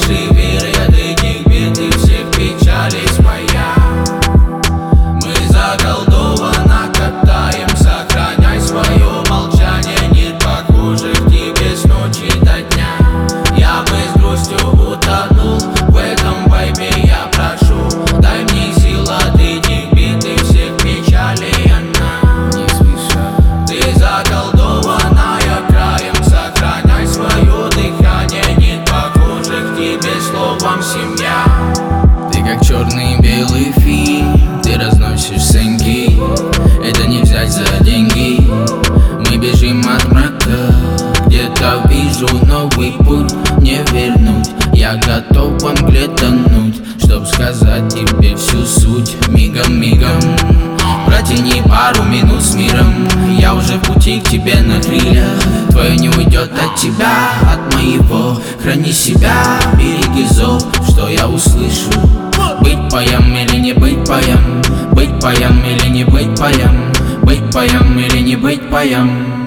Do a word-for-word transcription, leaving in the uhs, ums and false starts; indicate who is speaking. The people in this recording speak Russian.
Speaker 1: живи от этих бед и всех печалей своя. Мы заколдовано катаем, сохраняй свое молчание. Нет похожих тебе с ночи до дня. Я бы с грустью утонул в этом вайбе, я прошу. Дай мне сил от этих бед и всех печалей, она не спеша. Ты заколдованная краем, сохраняй свое дыхание. Нет похожих тебе словом семья. Ты как черный и белый фильм, ты разносишь сынки. Это не взять за деньги. Мы бежим от мрака, где-то вижу новый путь, не вернуть. Я готов во мгле тонуть, чтоб сказать тебе всю суть. Мигом, мигом протяни пару минут с миром. Я уже в пути к тебе на крыльях. Твое не уйдет от тебя, от моего. Храни себя, береги зов, что я услышу. Быть паем или не быть паем, быть паем или не быть паем, быть паем или не быть паем.